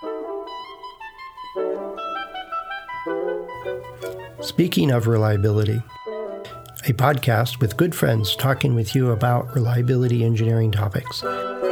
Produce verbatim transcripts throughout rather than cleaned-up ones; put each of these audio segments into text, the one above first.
Speaking of reliability, a podcast with good friends talking with you about reliability engineering topics.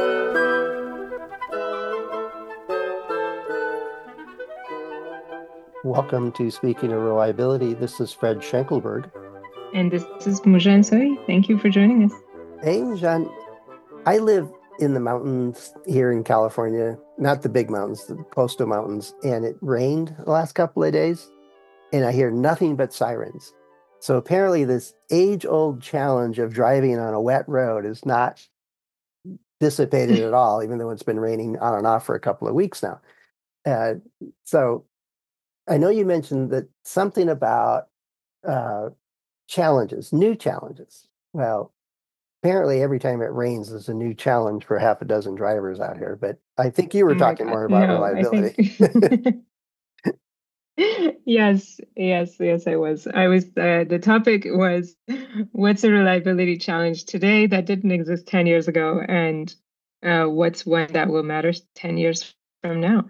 Welcome to Speaking of Reliability. This is Fred Schenkelberg. And this is Moojan Soi. Thank you for joining us. Hey, Moojan. I live in the mountains here in California, not the big mountains, the coastal mountains, and it rained the last couple of days, and I hear nothing but sirens. So apparently this age-old challenge of driving on a wet road is not dissipated at all, even though it's been raining on and off for a couple of weeks now. Uh, so I know you mentioned that something about uh, challenges, new challenges. Well, apparently every time it rains, there's a new challenge for half a dozen drivers out here. But I think you were Oh talking God, more about no, reliability. think... yes, yes, yes, I was. I was. Uh, the topic was, what's a reliability challenge today that didn't exist ten years ago, and uh, what's one that will matter ten years from now?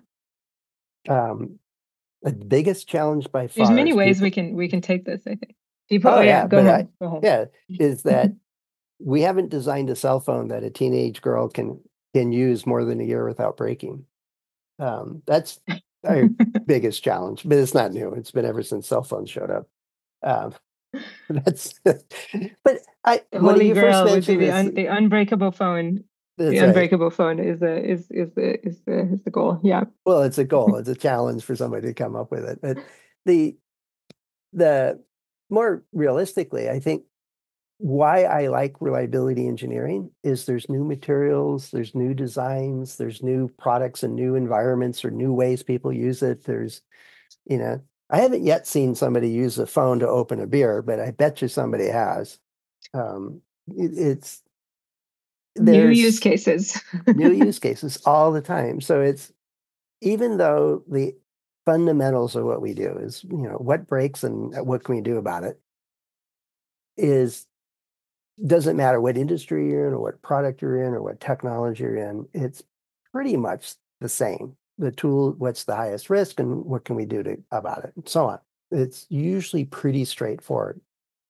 Um, the biggest challenge by far. There's many ways people... we can we can take this. I think people. Oh, oh yeah, yeah, go but ahead. I, Go ahead. yeah, is that we haven't designed a cell phone that a teenage girl can can use more than a year without breaking. Um, that's our biggest challenge, but it's not new. It's been ever since cell phones showed up. Um, that's, but I The when holy you grail first would be mentioned the this, un, the unbreakable phone. that's The right. unbreakable phone is the is is the is the is the goal. Yeah. Well, it's a goal. It's a challenge for somebody to come up with it. But the the more realistically, I think why I like reliability engineering is there's new materials, there's new designs, there's new products and new environments or new ways people use it. There's, you know, I haven't yet seen somebody use a phone to open a beer, but I bet you somebody has. Um, it, it's New there's use cases. new use cases all the time. So it's even though the fundamentals of what we do is, you know, what breaks and what can we do about it is doesn't matter what industry you're in or what product you're in or what technology you're in, it's pretty much the same. The tool, what's the highest risk and what can we do to, about it and so on. It's usually pretty straightforward.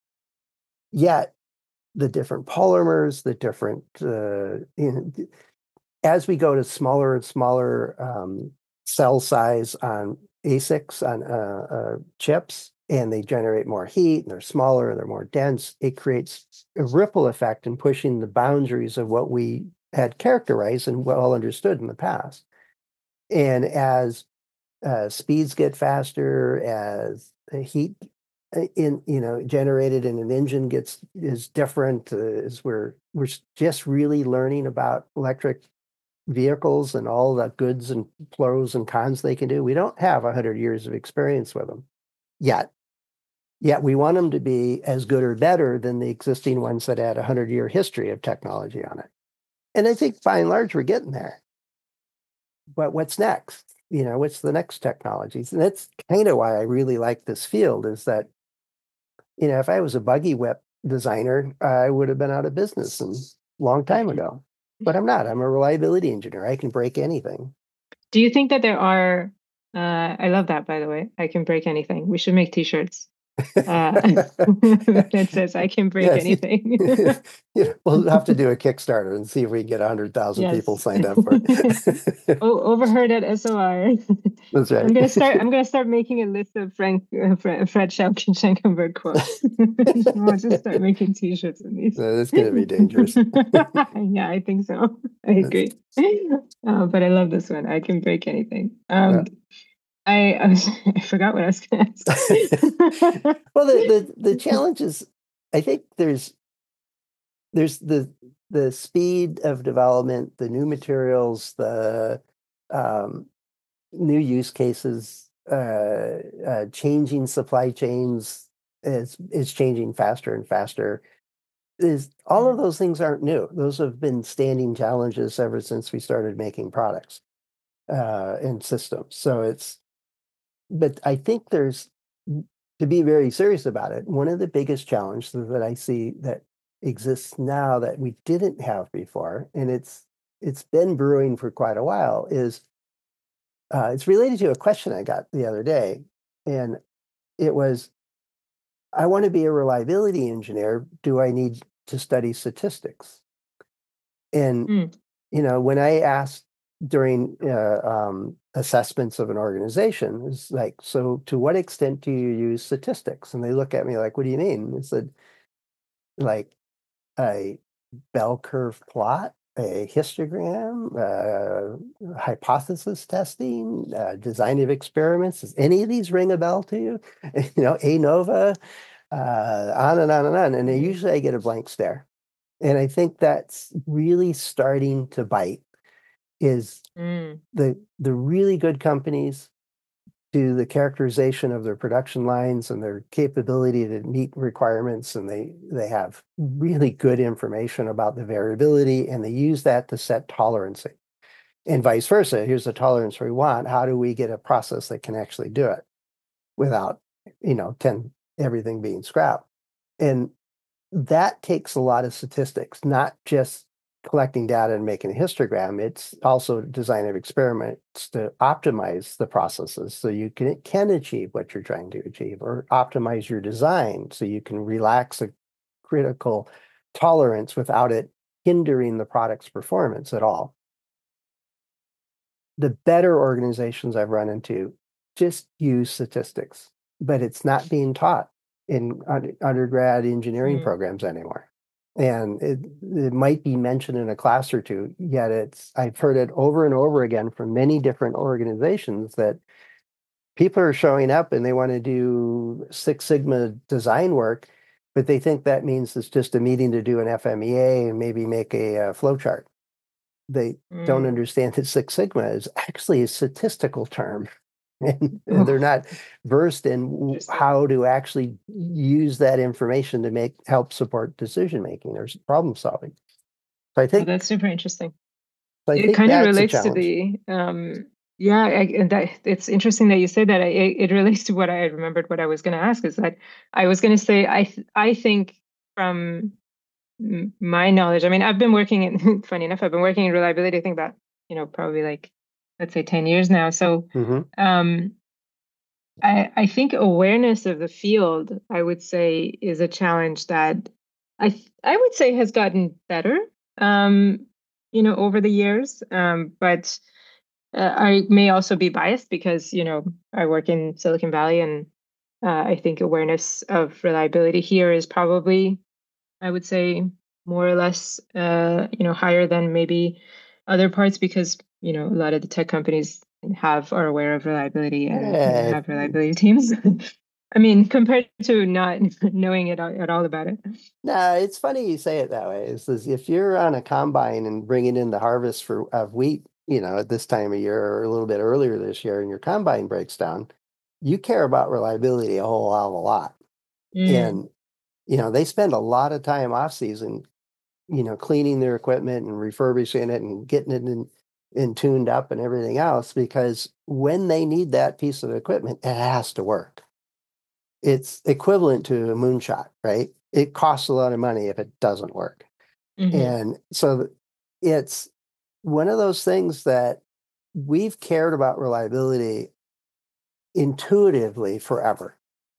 Yet the different polymers, the different, uh, you know, as we go to smaller and smaller um, cell size on A S I Cs, on uh, uh, chips, and they generate more heat, and they're smaller, and they're more dense, it creates a ripple effect in pushing the boundaries of what we had characterized and well understood in the past. And as uh, speeds get faster, as the heat in you know generated in an engine gets is different, uh, as we're we're just really learning about electric vehicles and all the goods and pros and cons they can do. We don't have a hundred years of experience with them yet. Yet we want them to be as good or better than the existing ones that had a hundred year history of technology on it. And I think by and large, we're getting there. But what's next? You know, what's the next technologies? And that's kind of why I really like this field is that, you know, if I was a buggy whip designer, I would have been out of business a long time ago. But I'm not. I'm a reliability engineer. I can break anything. Do you think that there are, uh, I love that, by the way, I can break anything. We should make t-shirts. Uh, that says I can break yes, anything. Yeah, we'll have to do a Kickstarter and see if we can get one hundred thousand yes. people signed up for it. Oh, overheard at S O R. That's right. I'm gonna start. I'm gonna start making a list of Frank uh, Fred, Fred Schenkelberg quotes. I'll just start making T-shirts in these. No, that's gonna be dangerous. Yeah, I think so. I agree. Uh, but I love this one. I can break anything. Um, yeah. I I, was, I forgot what I was going to ask. Well, the, the the challenge is, I think there's there's the the speed of development, the new materials, the um, new use cases, uh, uh, changing supply chains is is changing faster and faster. Is all of those things aren't new. Those have been standing challenges ever since we started making products uh, and systems. So it's. But I think there's, to be very serious about it, one of the biggest challenges that I see that exists now that we didn't have before, and it's it's been brewing for quite a while, is uh, it's related to a question I got the other day, and it was, I want to be a reliability engineer. Do I need to study statistics? And Mm. you know, when I asked during uh, um, assessments of an organization, it's like, so to what extent do you use statistics? And they look at me like, what do you mean? I said, like a bell curve plot, a histogram, uh, hypothesis testing, uh, design of experiments. Does any of these ring a bell to you? You know, ANOVA, uh, on and on and on. And then Mm. usually I get a blank stare. And I think that's really starting to bite is Mm. the the really good companies do the characterization of their production lines and their capability to meet requirements, and they they have really good information about the variability, and they use that to set tolerance, and vice versa. Here's the tolerance we want. How do we get a process that can actually do it without, you know, ten everything being scrapped? And that takes a lot of statistics, not just collecting data and making a histogram. It's also design of experiments to optimize the processes so you can, can achieve what you're trying to achieve, or optimize your design so you can relax a critical tolerance without it hindering the product's performance at all. The better organizations I've run into just use statistics, but it's not being taught in undergrad engineering Mm. programs anymore. And it, it might be mentioned in a class or two, yet it's, I've heard it over and over again from many different organizations that people are showing up and they want to do Six Sigma design work, but they think that means it's just a meeting to do an F M E A and maybe make a, uh flow chart. They don't Mm. understand that Six Sigma is actually a statistical term. And, and they're Oh, not versed in interesting. how to actually use that information to make help support decision making or problem solving. So I Oh, think that's super interesting. so I It think kind of that's a relates to challenge. the um yeah, I, and that it's interesting that you say that. I, it, it relates to what I had remembered what I was going to ask is that I was going to say I th I think from m- my knowledge, I mean, I've been working in funny enough, I've been working in reliability, I think about, you know, probably like let's say ten years now. So Hmm. um I I think awareness of the field, I would say, is a challenge that I th- I would say has gotten better, um, you know, over the years. Um, but uh, I may also be biased because, you know, I work in Silicon Valley, and uh, I think awareness of reliability here is probably, I would say, more or less, uh, you know, higher than maybe other parts because, you know, a lot of the tech companies have are aware of reliability and, you know, Eh, have reliability teams. I mean, compared to not knowing it at all about it. no, it's funny you say it that way. It's as if you're on a combine and bringing in the harvest for of wheat, you know, at this time of year or a little bit earlier this year, and your combine breaks down, you care about reliability a whole hell of a lot. Mm. And you know, they spend a lot of time off season, you know, cleaning their equipment and refurbishing it and getting it in, in tuned up and everything else, because when they need that piece of equipment, it has to work. It's equivalent to a moonshot, right? It costs a lot of money if it doesn't work. Hmm. And so it's one of those things that we've cared about reliability intuitively forever,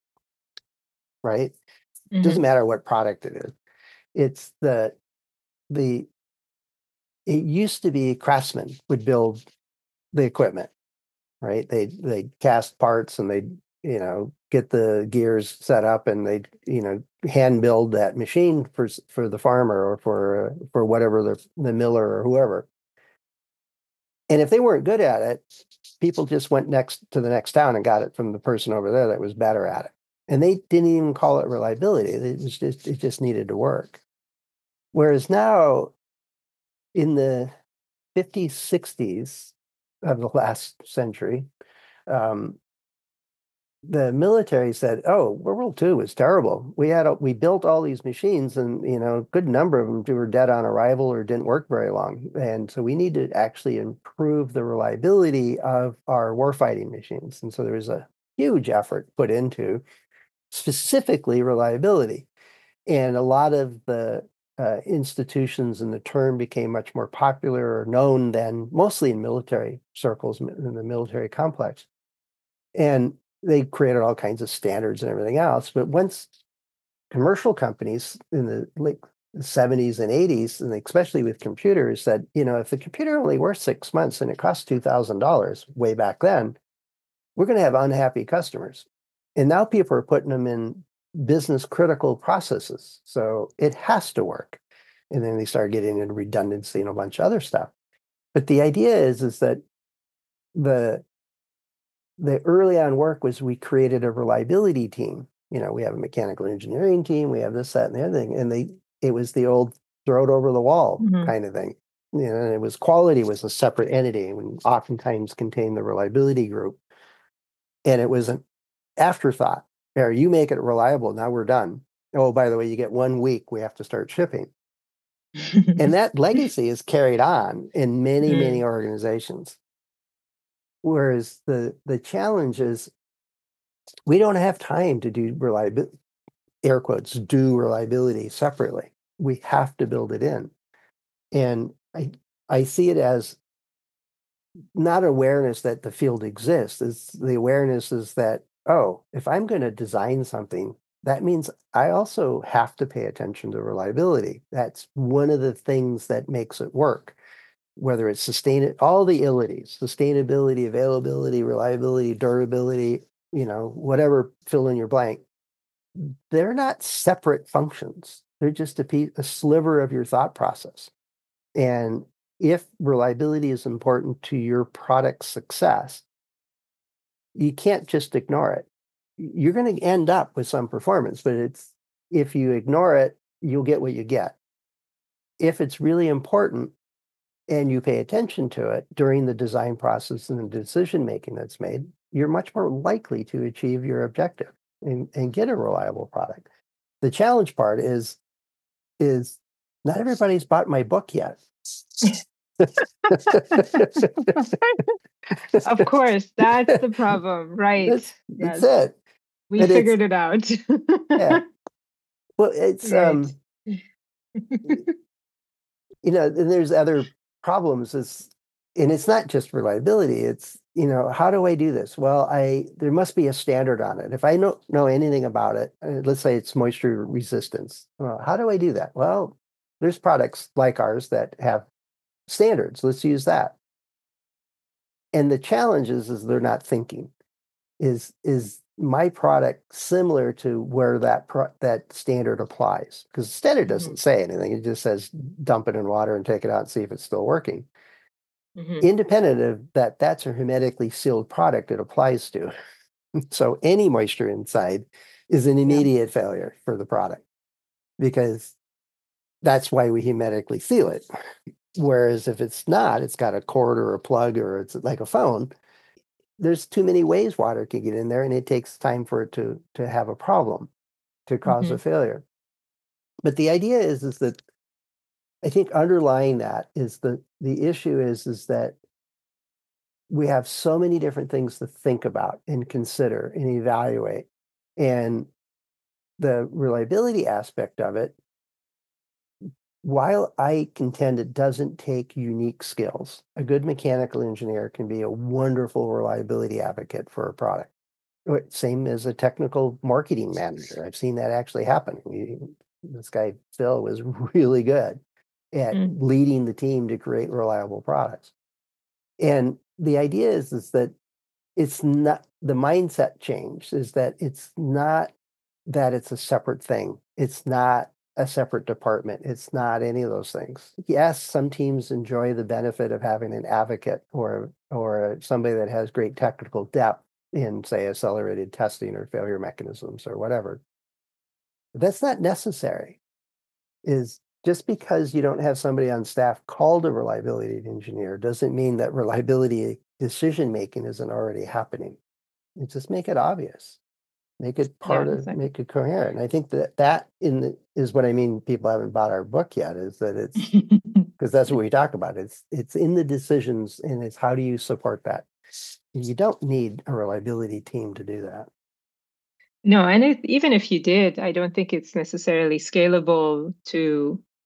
right? Doesn't Hmm. matter what product it is. It's the the it used to be craftsmen would build the equipment, right? They they cast parts and they, you know, get the gears set up and they, you know, hand build that machine for for the farmer or for uh, for whatever the the miller or whoever. And if they weren't good at it, people just went next to the next town and got it from the person over there that was better at it. And they didn't even call it reliability. It was just it just needed to work. Whereas now in the fifties, sixties of the last century, um, the military said, "Oh, World War Two was terrible. We had a, we built all these machines, and you know, a good number of them were dead on arrival or didn't work very long. And so we need to actually improve the reliability of our warfighting machines." And so there was a huge effort put into specifically reliability, and a lot of the uh, institutions, and the term became much more popular or known than mostly in military circles, in the military complex. And they created all kinds of standards and everything else. But once commercial companies in the late seventies and eighties, and especially with computers, said, you know, if the computer only works six months and it costs two thousand dollars way back then, we're going to have unhappy customers. And now people are putting them in business critical processes. So it has to work. And then they start getting into redundancy and a bunch of other stuff. But the idea is, is that the the early on work was we created a reliability team. You know, we have a mechanical engineering team, we have this, that, and the other thing. And they it was the old throw it over the wall Mhm. kind of thing. You know, and it was quality was a separate entity and oftentimes contained the reliability group. And it was an afterthought. There, you make it reliable, now we're done. Oh, by the way, you get one week, we have to start shipping. And that legacy is carried on in many, many Mm. organizations. Whereas the the challenge is we don't have time to do reliability, air quotes, do reliability separately. We have to build it in. And I I see it as not awareness that the field exists. Is the awareness is that, oh, if I'm going to design something, that means I also have to pay attention to reliability. That's one of the things that makes it work. Whether it's sustain all the ilities, sustainability, availability, reliability, durability, you know, whatever, fill in your blank. They're not separate functions. They're just a piece, a sliver of your thought process. And if reliability is important to your product's success, you can't just ignore it. You're going to end up with some performance, but it's if you ignore it, you'll get what you get. If it's really important and you pay attention to it during the design process and the decision making that's made, you're much more likely to achieve your objective and, and get a reliable product. The challenge part is is not everybody's bought my book yet. Of course, that's the problem, right? That's, that's Yes, it. we But it's figured it out. yeah. Well, it's Right. um, you know, and there's other problems. It's and it's not just reliability. It's you know, how do I do this? Well, I there must be a standard on it. If I don't know anything about it, uh, let's say it's moisture resistance. Well, how do I do that? Well, there's products like ours that have standards. Let's use that. And the challenge is, is they're not thinking. Is is my product similar to where that pro- that standard applies? Because the standard doesn't Mhm. say anything. It just says dump it in water and take it out and see if it's still working. Mhm. Independent of that, that's a hermetically sealed product it applies to. So any moisture inside is an Yeah. immediate failure for the product because that's why we hermetically seal it. Whereas if it's not, it's got a cord or a plug or it's like a phone, there's too many ways water can get in there and it takes time for it to to have a problem, to cause a Mhm. failure. But the idea is is that I think underlying that is the the issue is is that we have so many different things to think about and consider and evaluate. And the reliability aspect of it, while I contend it doesn't take unique skills, a good mechanical engineer can be a wonderful reliability advocate for a product. Uh, Same as a technical marketing manager. I've seen that actually happen. We, this guy, Phil, was really good at Mm. leading the team to create reliable products. And the idea is, is that it's not the mindset change is that it's not that it's a separate thing. It's not a separate department. It's not any of those things. Yes, some teams enjoy the benefit of having an advocate or or somebody that has great technical depth in, say, accelerated testing or failure mechanisms or whatever. But that's not necessary. Is just because you don't have somebody on staff called a reliability engineer doesn't mean that reliability decision making isn't already happening. You just make it obvious, make it Yeah, part of, exactly. make it coherent. And I think that that in the, is what I mean. People haven't bought our book yet. Is that it's because that's what we talk about. It's it's in the decisions, and it's how do you support that. You don't need a reliability team to do that. No, and it, even if you did, I don't think it's necessarily scalable to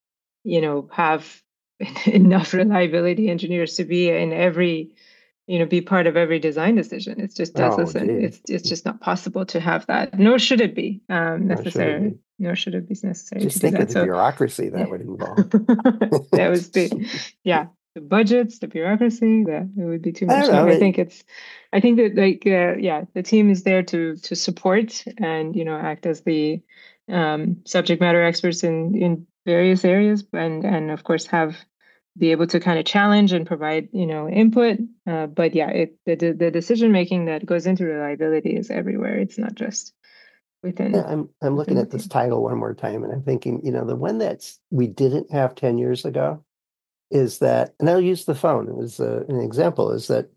you know, have enough reliability engineers to be in every, you know, be part of every design decision. It just Oh, doesn't, gee, it's it's just not possible to have that. Nor should it be um, or should it necessary, be? nor should it be necessary to Just do think of that. the So bureaucracy that yeah. would involve. That was the, yeah, the budgets, the bureaucracy, that it would be too I don't much. No, know, I but think it's, I think that like, uh, yeah, the team is there to to support and, you know, act as the um, subject matter experts in in various areas, and and of course have be able to kind of challenge and provide, you know, input. Uh, but yeah, it the the decision making that goes into reliability is everywhere. It's not just yeah, within I'm I'm looking within the at this team. title one more time, and I'm thinking, you know, the one that's we didn't have ten years ago is that, and I'll use the phone as a, an example, is that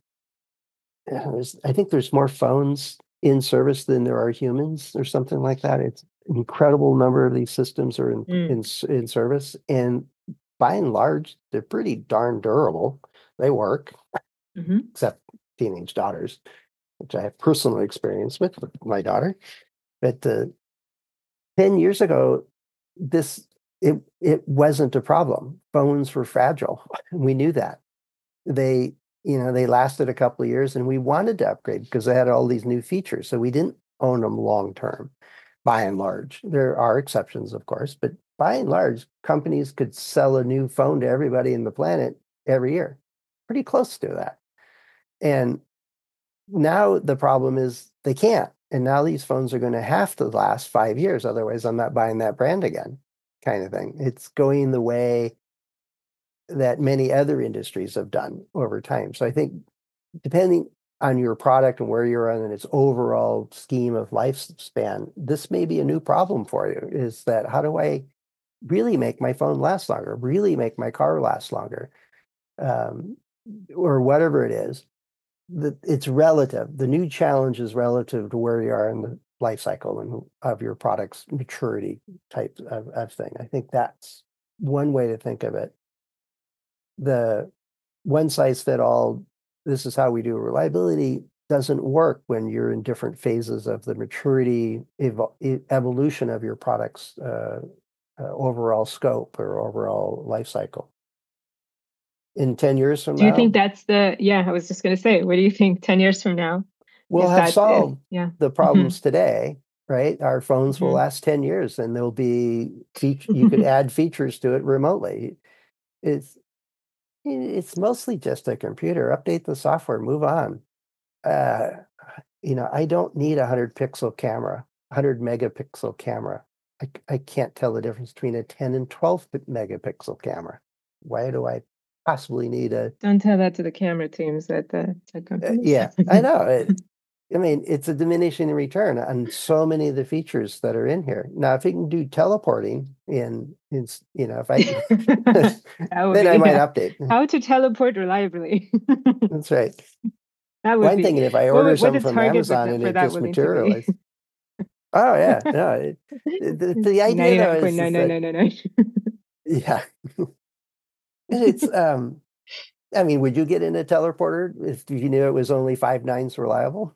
uh, there's, I think there's more phones in service than there are humans, or something like that. It's an incredible number of these systems are in Mm. in in service, and by and large, they're pretty darn durable. They work, Hmm. except teenage daughters, which I have personal experience with with my daughter. But uh, ten years ago, this it it wasn't a problem. Phones were fragile. We knew that. They, you know, they lasted a couple of years and we wanted to upgrade because they had all these new features. So we didn't own them long term, by and large. There are exceptions, of course, but by and large, companies could sell a new phone to everybody in the planet every year. Pretty close to that. And now the problem is they can't. And now these phones are going to have to last five years. Otherwise, I'm not buying that brand again, kind of thing. It's going the way that many other industries have done over time. So I think depending on your product and where you're on in its overall scheme of lifespan, this may be a new problem for you, is that how do I really make my phone last longer, really make my car last longer, um, or whatever it is. The, it's relative. The new challenge is relative to where you are in the life cycle and of your product's maturity type of, of thing. I think that's one way to think of it. The one size fit all, this is how we do reliability, doesn't work when you're in different phases of the maturity evo e- evolution of your product's uh, uh, overall scope or overall life cycle. In ten years from Do you think now, that's the, yeah, I was just going to say, what do you think ten years from now? we'll Is have that, uh, solved yeah. the Hmm. problems today, right? Our phones will Hmm. last ten years and there'll be feature, you could add features to it remotely. It's it's mostly just a computer. Update the software, move on. Uh, you know, I don't need a hundred pixel camera, hundred megapixel camera. I, I can't tell the difference between a ten and twelve megapixel camera. Why do I possibly need a, Don't tell that to the camera teams at the tech uh, companies. yeah, I know it. I mean, it's a diminishing return on so many of the features that are in here. Now, if you can do teleporting in, in you know, if I, That would then I be, might yeah. update. How to teleport reliably. That's right. That Well, would I'm be, thinking if I what order would, what something the from target would Amazon that, and for it that just would need to be. materializes. Oh yeah, no. It, the, the idea though ninety-nine point is is nine nine that nine nine nine. yeah, it's um. I mean, would you get in a teleporter if you knew it was only five nines reliable?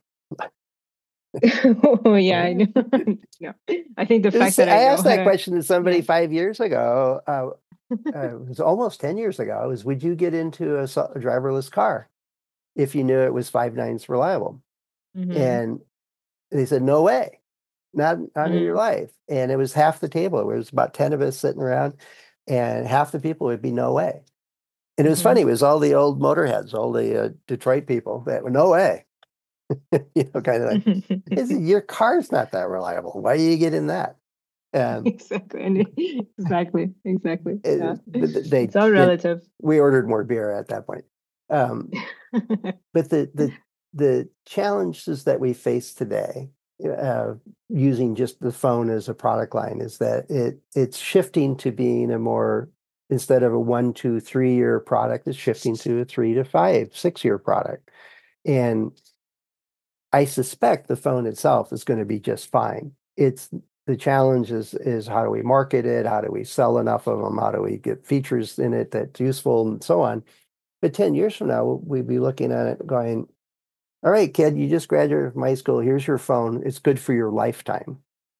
Oh yeah, I know. No, I think the fact This- that I I know asked how that to, question to somebody yeah. five years ago. Uh, uh, it was almost ten years ago. Is would you get into a, so- a driverless car if you knew it was five nines reliable? Hmm. And they said, no way, not not in your Hmm. life. And it was half the table. It was about ten of us sitting around, and half the people would be no way. And it was funny. Hmm. It was all the old motorheads, all the uh, Detroit people that were no way, you know, kind of like, is your car's not that reliable. Why do you get in that? Um, Exactly. And exactly. Exactly. Yeah. it, but they It's all did. relative. We ordered more beer at that point. Um, but the the the challenges that we face today, uh, using just the phone as a product line, is that it it's shifting to being a more, instead of a one, two, three year product, it's shifting to a three to five, six year product. And I suspect the phone itself is going to be just fine. It's the challenge is is how do we market it? How do we sell enough of them? How do we get features in it that's useful and so on? But ten years from now, we'd be looking at it going, all right, kid, you just graduated from high school. Here's your phone. It's good for your lifetime.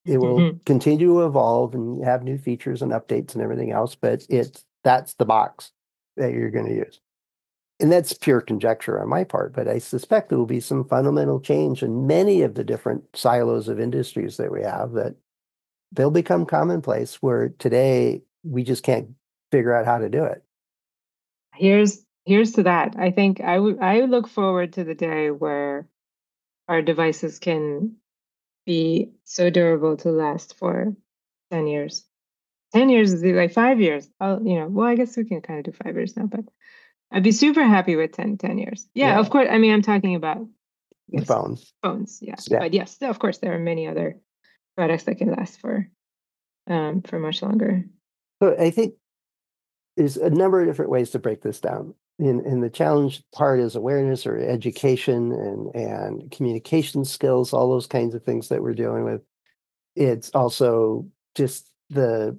It will Mhm. continue to evolve and have new features and updates and everything else, but it's that's the box that you're going to use. And that's pure conjecture on my part, but I suspect there will be some fundamental change in many of the different silos of industries that we have that they'll become commonplace where today we just can't figure out how to do it. Here's here's to that. I think I would I look forward to the day where our devices can be so durable to last for ten years. ten years is like five years. I'll, you know, well, I guess we can kind of do five years now, but I'd be super happy with ten, ten years. Yeah, Yeah. of course. I mean, I'm talking about The yes, phones. phones. Yeah. Yeah. But yes, of course, there are many other products that can last for um for much longer. So I think there's a number of different ways to break this down. And, and the challenge part is awareness or education and, and communication skills, all those kinds of things that we're dealing with. It's also just the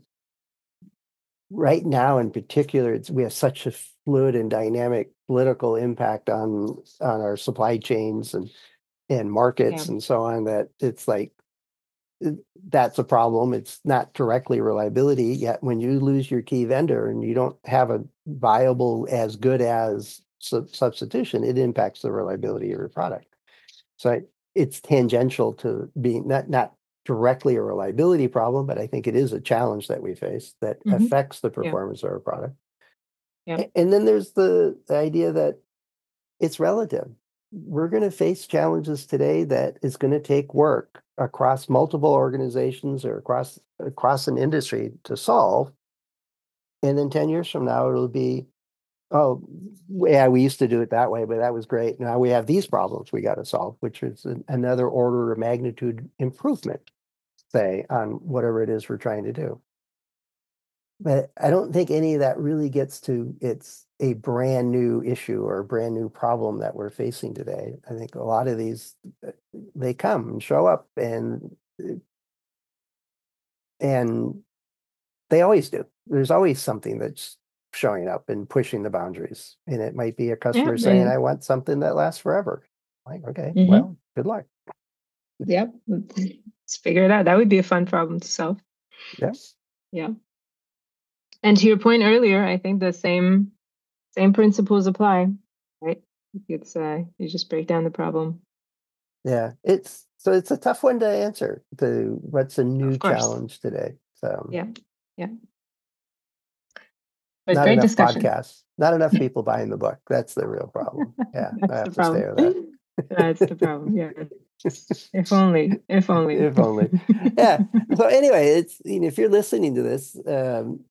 right now in particular, it's, we have such a fluid and dynamic political impact on on our supply chains and and markets Yeah. and so on that it's like that's a problem. It's not directly reliability, yet when you lose your key vendor and you don't have a viable as good as su- substitution, it impacts the reliability of your product. So I, it's tangential to being not not directly a reliability problem, but I think it is a challenge that we face that Mhm. affects the Yeah. performance of our product. Yeah. A- And then there's the, the idea that it's relative. We're going to face challenges today that is going to take work across multiple organizations or across across an industry to solve. And then ten years from now, it'll be, oh, yeah, we used to do it that way, but that was great. Now we have these problems we got to solve, which is an, another order of magnitude improvement, say, on whatever it is we're trying to do. But I don't think any of that really gets to it's a brand new issue or a brand new problem that we're facing today. I think a lot of these uh, they come and show up and and they always do. There's always something that's showing up and pushing the boundaries. And it might be a Yeah. customer saying, And I want something that lasts forever. Like, okay, Mhm. well, good luck. Yep. Let's figure it out. That would be a fun problem to solve. Yes. Yeah. And to your point earlier, I think the same same principles apply, right? It's uh you just break down the problem. Yeah. It's so it's a tough one to answer to what's a new Of course. challenge today. So Yeah. Yeah. But not great enough discussion. podcasts, not enough people buying the book. That's the real problem. Yeah, I That's have the to stay problem. with that. That's the problem. Yeah. If only. If only. If only. Yeah. So anyway, it's you know, if you're listening to this, um,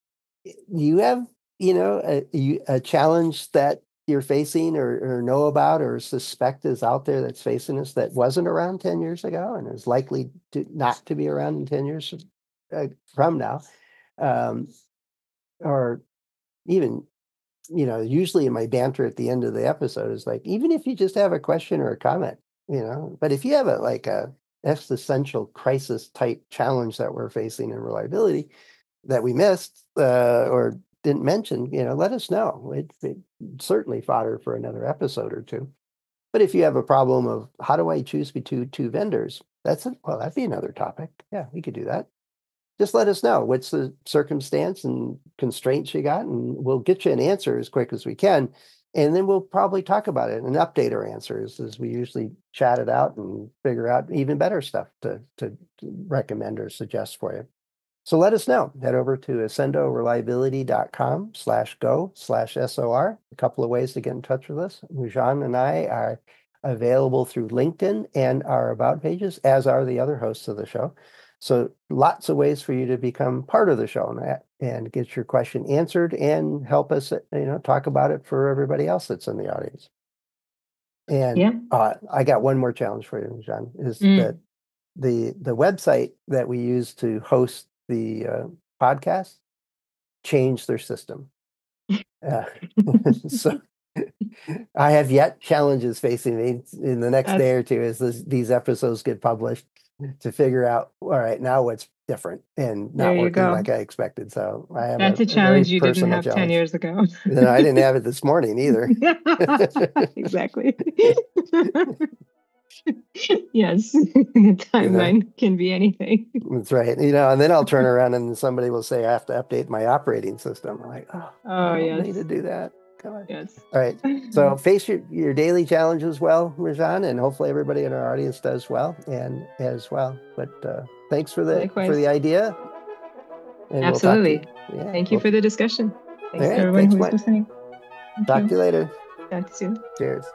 you have you know a, you, a challenge that you're facing or, or know about or suspect is out there that's facing us that wasn't around ten years ago and is likely to not to be around in ten years uh, from now, um, or even you know, usually in my banter at the end of the episode is like, even if you just have a question or a comment, you know, but if you have a like a existential crisis type challenge that we're facing in reliability that we missed uh, or didn't mention, you know, let us know. It, it certainly fodder for another episode or two. But if you have a problem of how do I choose between two vendors, that's a, well, that'd be another topic. Yeah, we could do that. Just let us know what's the circumstance and constraints you got, and we'll get you an answer as quick as we can. And then we'll probably talk about it and update our answers as we usually chat it out and figure out even better stuff to, to recommend or suggest for you. So let us know. Head over to accendo reliability dot com slash go slash S O R. A couple of ways to get in touch with us. Mujan and I are available through LinkedIn and our about pages, as are the other hosts of the show. So lots of ways for you to become part of the show and, and get your question answered and help us, you know, talk about it for everybody else that's in the audience. And Yeah. uh, I got one more challenge for you, John, is Mm. that the the website that we use to host the uh, podcast changed their system. Uh, so I have yet challenges facing me in the next That's- day or two as this, these episodes get published to figure out, all right, now what's different and not There you working go. like I expected. So I have That's a, a a very challenge you didn't personal have ten challenge. years ago. You know, I didn't have it this morning either. Exactly. Yes, the timeline you know? can be anything. That's right. You know, and then I'll turn around and somebody will say, I have to update my operating system. I'm like, oh, oh I don't yes. need to do that. Come on. Yes. All right. So face your, your daily challenges well, Rajan, and hopefully everybody in our audience does well and as well. But uh, thanks for the Likewise. for the idea. And Absolutely. We'll yeah, Thank you we'll... for the discussion. Thanks right, to everyone thanks who's much. listening. Thank Talk you. to you later. Talk to you soon. Cheers.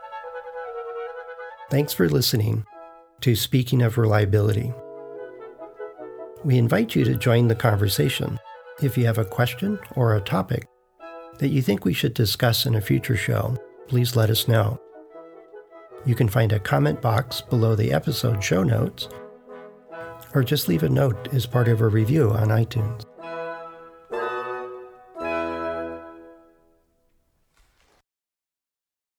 Thanks for listening to Speaking of Reliability. We invite you to join the conversation. If you have a question or a topic that you think we should discuss in a future show, please let us know. You can find a comment box below the episode show notes, or just leave a note as part of a review on iTunes.